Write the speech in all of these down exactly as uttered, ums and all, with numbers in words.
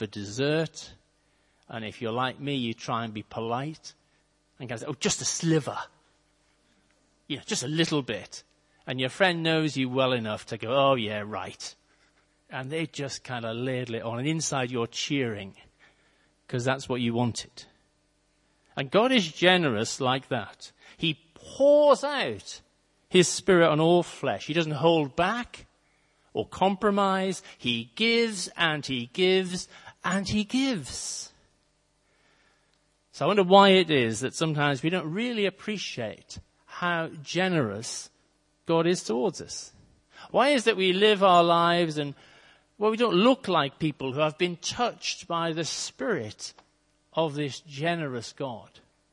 for dessert. And if you're like me, you try and be polite. And go, oh, just a sliver. You know, just a little bit. And your friend knows you well enough to go, oh yeah, right. And they just kind of ladle it on. And inside you're cheering. Because that's what you wanted. And God is generous like that. He pours out his Spirit on all flesh. He doesn't hold back or compromise. He gives and he gives and he gives. So I wonder why it is that sometimes we don't really appreciate how generous God is towards us. Why is it that we live our lives and, well, we don't look like people who have been touched by the Spirit of this generous God?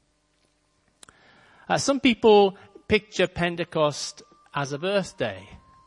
Uh, some people picture Pentecost as a birthday.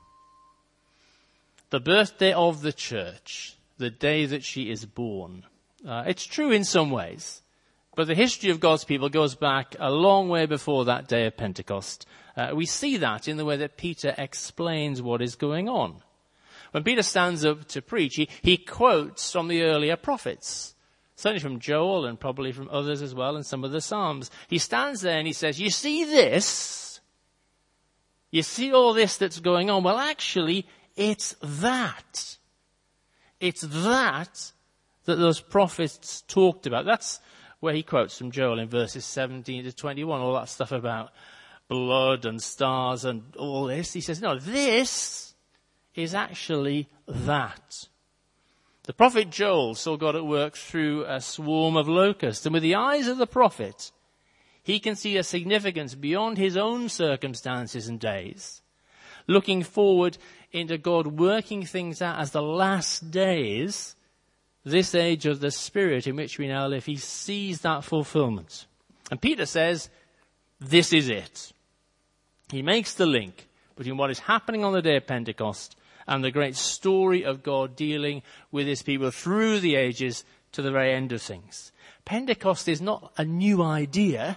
The birthday of the church, the day that she is born. Uh, it's true in some ways, but the history of God's people goes back a long way before that day of Pentecost. Uh, we see that in the way that Peter explains what is going on. When Peter stands up to preach, he, he quotes from the earlier prophets. Certainly from Joel and probably from others as well and some of the Psalms. He stands there and he says, you see this? You see all this that's going on? Well, actually, it's that. It's that that those prophets talked about. That's where he quotes from Joel in verses seventeen to twenty-one, all that stuff about blood and stars and all this. He says, no, this is actually that. The prophet Joel saw God at work through a swarm of locusts, and with the eyes of the prophet, he can see a significance beyond his own circumstances and days, looking forward into God working things out as the last days, this age of the Spirit in which we now live. He sees that fulfillment. And Peter says, this is it. He makes the link between what is happening on the day of Pentecost and the great story of God dealing with his people through the ages to the very end of things. Pentecost is not a new idea,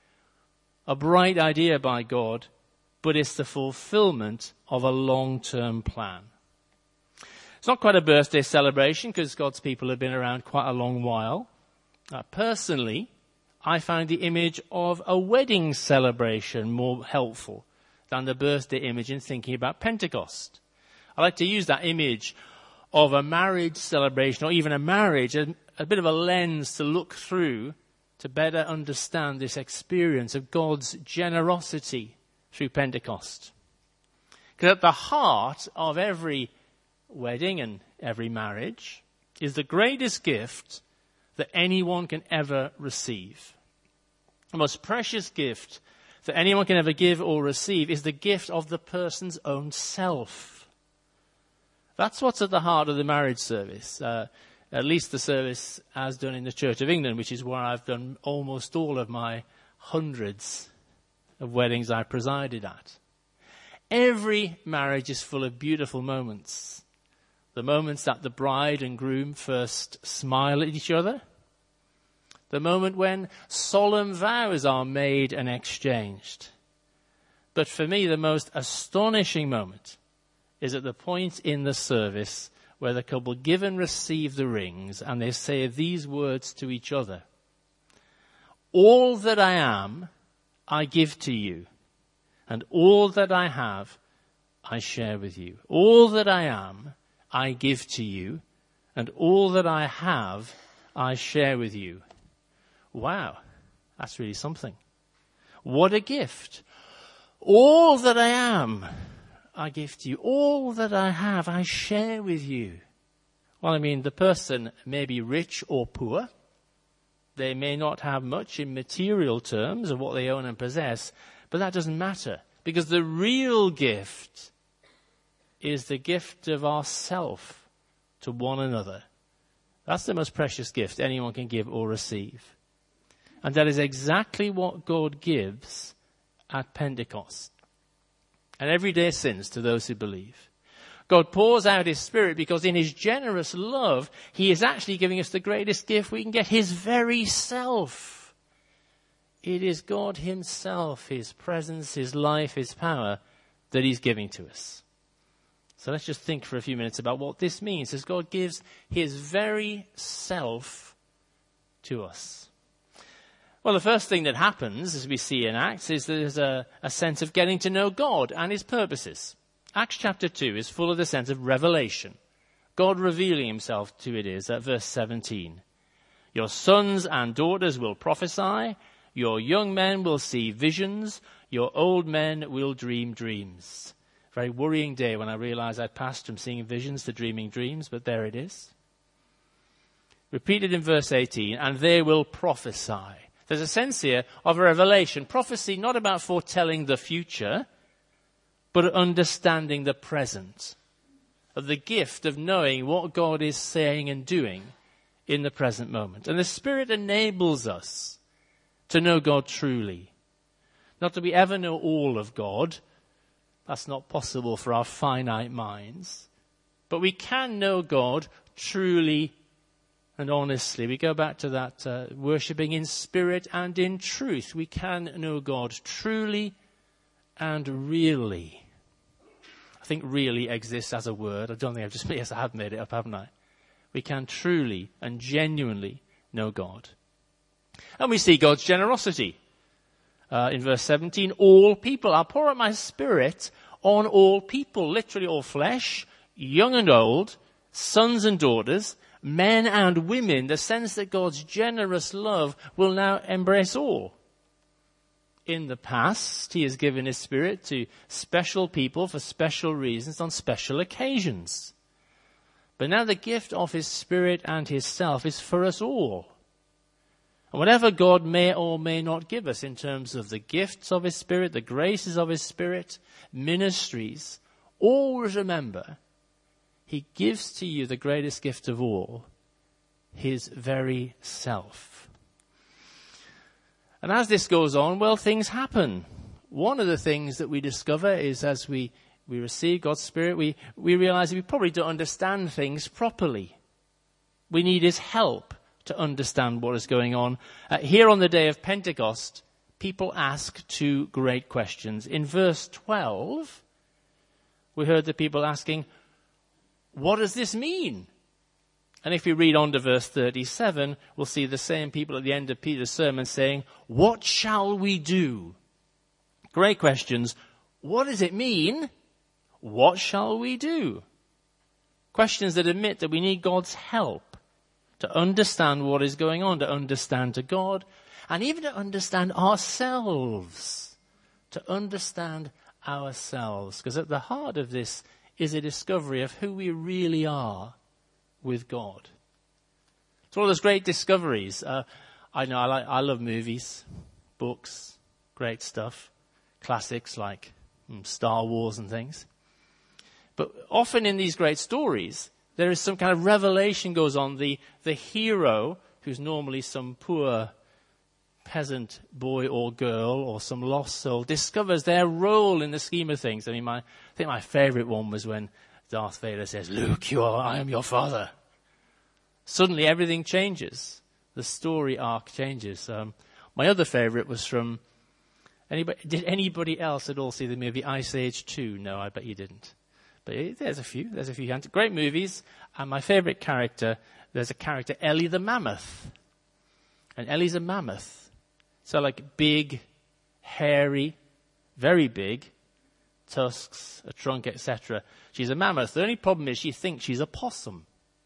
a bright idea by God, but it's the fulfillment of a long-term plan. It's not quite a birthday celebration because God's people have been around quite a long while. Uh, personally, I find the image of a wedding celebration more helpful than the birthday image in thinking about Pentecost. I like to use that image of a marriage celebration or even a marriage, a, a bit of a lens to look through to better understand this experience of God's generosity through Pentecost. Because at the heart of every wedding and every marriage is the greatest gift that anyone can ever receive. The most precious gift that anyone can ever give or receive is the gift of the person's own self. That's what's at the heart of the marriage service, uh, at least the service as done in the Church of England, which is where I've done almost all of my hundreds of weddings I presided at. Every marriage is full of beautiful moments. The moments that the bride and groom first smile at each other. The moment when solemn vows are made and exchanged. But for me, the most astonishing moment is at the point in the service where the couple give and receive the rings and they say these words to each other. All that I am, I give to you, and all that I have, I share with you. All that I am, I give to you, and all that I have, I share with you. Wow, that's really something. What a gift. All that I am, I give to you. All that I have, I share with you. Well, I mean, the person may be rich or poor. They may not have much in material terms of what they own and possess, but that doesn't matter because the real gift is the gift of ourself to one another. That's the most precious gift anyone can give or receive. And that is exactly what God gives at Pentecost. And every day since to those who believe. God pours out his Spirit because in his generous love, he is actually giving us the greatest gift we can get, his very self. It is God himself, his presence, his life, his power that he's giving to us. So let's just think for a few minutes about what this means as God gives his very self to us. Well, the first thing that happens, as we see in Acts, is there's a, a sense of getting to know God and his purposes. Acts chapter two is full of the sense of revelation. God revealing himself to it is at verse seventeen. Your sons and daughters will prophesy. Your young men will see visions. Your old men will dream dreams. Very worrying day when I realized I'd passed from seeing visions to dreaming dreams, but there it is. Repeated in verse eighteen, and they will prophesy. There's a sense here of a revelation. Prophecy not about foretelling the future, but understanding the present. Of the gift of knowing what God is saying and doing in the present moment. And the Spirit enables us to know God truly. Not that we ever know all of God. That's not possible for our finite minds. But we can know God truly and honestly. We go back to that uh, worshipping in spirit and in truth. We can know God truly and really. I think really exists as a word. I don't think I've just, yes, I have made it up, haven't I? We can truly and genuinely know God. And we see God's generosity. Uh, in verse seventeen, all people, I'll pour out my spirit on all people, literally all flesh, young and old, sons and daughters, men and women, the sense that God's generous love will now embrace all. In the past, he has given his spirit to special people for special reasons on special occasions. But now the gift of his spirit and his self is for us all. And whatever God may or may not give us in terms of the gifts of his spirit, the graces of his spirit, ministries, always remember, he gives to you the greatest gift of all, his very self. And as this goes on, well, things happen. One of the things that we discover is as we, we receive God's Spirit, we, we realize that we probably don't understand things properly. We need his help to understand what is going on. Uh, here on the day of Pentecost, people ask two great questions. In verse twelve, we heard the people asking, what does this mean? And if we read on to verse thirty-seven, we'll see the same people at the end of Peter's sermon saying, what shall we do? Great questions. What does it mean? What shall we do? Questions that admit that we need God's help to understand what is going on, to understand to God, and even to understand ourselves. To understand ourselves. Because at the heart of this is a discovery of who we really are with God. It's one of those great discoveries. Uh, I know I, like, I love movies, books, great stuff, classics like mm, Star Wars and things. But often in these great stories, there is some kind of revelation goes on. The, the hero, who's normally some poor peasant boy or girl or some lost soul, discovers their role in the scheme of things. I mean, my, I think my favorite one was when Darth Vader says, Luke, you are, I am your father. Suddenly everything changes. The story arc changes. Um, my other favorite was from, anybody, did anybody else at all see the movie Ice Age two? No, I bet you didn't. But it, there's a few, there's a few great movies. And my favorite character, there's a character, Ellie the Mammoth. And Ellie's a mammoth. So like big, hairy, very big, tusks, a trunk, et cetera. She's a mammoth. The only problem is she thinks she's a possum.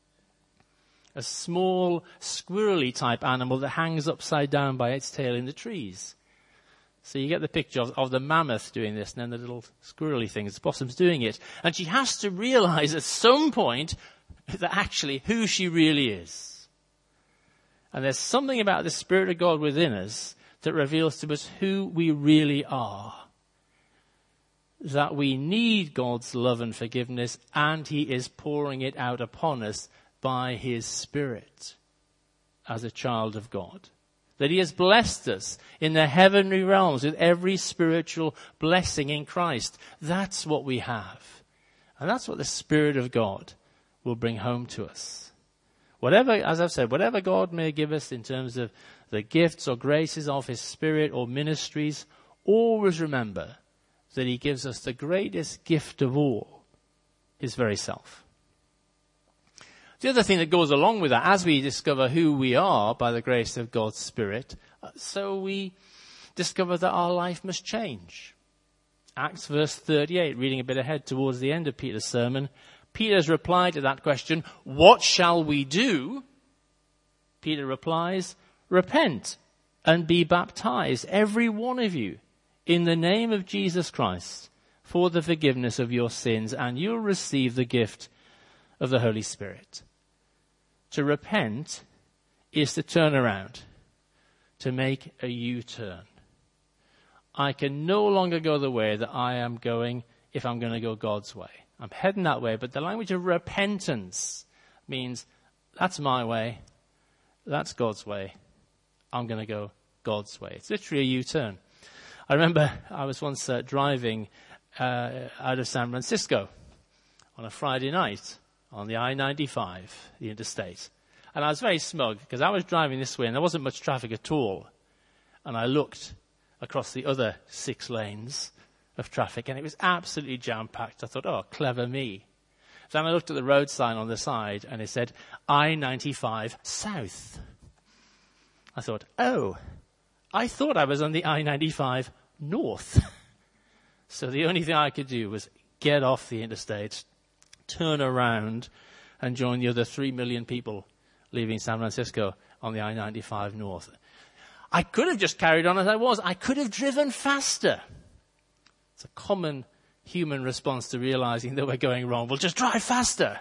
A small, squirrely type animal that hangs upside down by its tail in the trees. So you get the picture of, of the mammoth doing this, and then the little squirrely things, the possum's doing it. And she has to realize at some point that actually who she really is. And there's something about the Spirit of God within us that reveals to us who we really are. That we need God's love and forgiveness, and he is pouring it out upon us by his Spirit as a child of God. That he has blessed us in the heavenly realms with every spiritual blessing in Christ. That's what we have. And that's what the Spirit of God will bring home to us. Whatever, as I've said, whatever God may give us in terms of the gifts or graces of his Spirit or ministries, always remember that he gives us the greatest gift of all, his very self. The other thing that goes along with that, as we discover who we are by the grace of God's Spirit, so we discover that our life must change. Acts verse thirty-eight, reading a bit ahead towards the end of Peter's sermon, Peter's reply to that question, what shall we do? Peter replies, repent and be baptized, every one of you, in the name of Jesus Christ, for the forgiveness of your sins, and you'll receive the gift of the Holy Spirit. To repent is to turn around, to make a U-turn. I can no longer go the way that I am going if I'm going to go God's way. I'm heading that way, but the language of repentance means that's my way, that's God's way, I'm going to go God's way. It's literally a U-turn. I remember I was once uh, driving uh, out of San Francisco on a Friday night on the I ninety-five, the interstate. And I was very smug because I was driving this way and there wasn't much traffic at all. And I looked across the other six lanes of traffic and it was absolutely jam-packed. I thought, oh, clever me. Then I looked at the road sign on the side and it said I ninety-five South. I thought, oh, I thought I was on the I ninety-five North. So the only thing I could do was get off the interstate, turn around and join the other three million people leaving San Francisco on the I ninety-five North. I could have just carried on as I was. I could have driven faster. It's a common human response to realizing that we're going wrong. Well, just drive faster.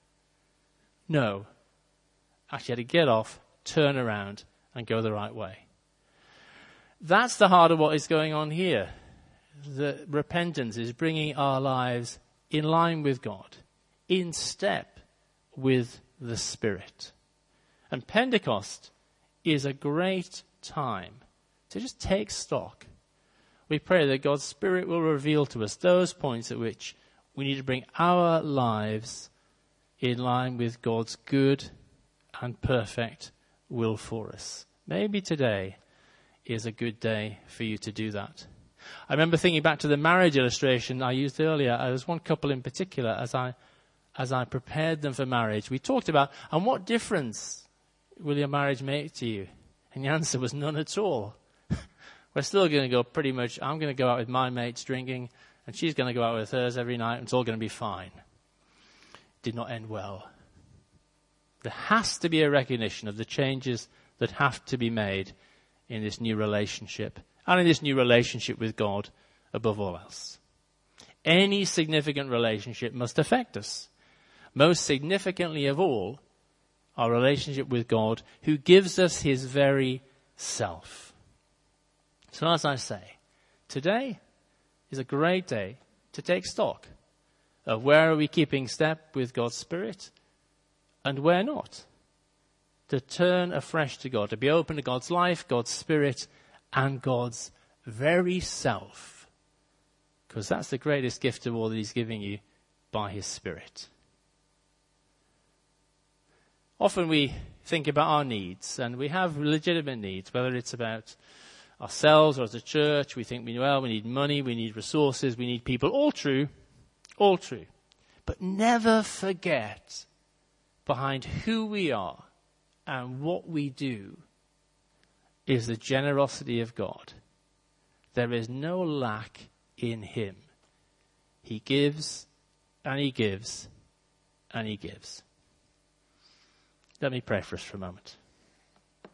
No. Actually, I had to get off, turn around, and go the right way. That's the heart of what is going on here. The repentance is bringing our lives in line with God, in step with the Spirit. And Pentecost is a great time to just take stock. We pray that God's Spirit will reveal to us those points at which we need to bring our lives in line with God's good and perfect will for us. Maybe today is a good day for you to do that. I remember thinking back to the marriage illustration I used earlier. There was one couple in particular as I as I prepared them for marriage. We talked about, and what difference will your marriage make to you? And the answer was none at all. We're still going to go pretty much, I'm going to go out with my mates drinking, and she's going to go out with hers every night, and it's all going to be fine. Did not end well. There has to be a recognition of the changes that have to be made in this new relationship, and in this new relationship with God above all else. Any significant relationship must affect us. Most significantly of all, our relationship with God, who gives us his very self. So as I say, today is a great day to take stock of where are we keeping step with God's Spirit and where not. To turn afresh to God, to be open to God's life, God's Spirit, and God's very self. Because that's the greatest gift of all that he's giving you by his Spirit. Often we think about our needs, and we have legitimate needs, whether it's about ourselves or as a church. We think, well, we need money, we need resources, we need people. All true, all true. But never forget, behind who we are and what we do is the generosity of God. There is no lack in him. He gives, and he gives, and he gives. Let me pray for us for a moment.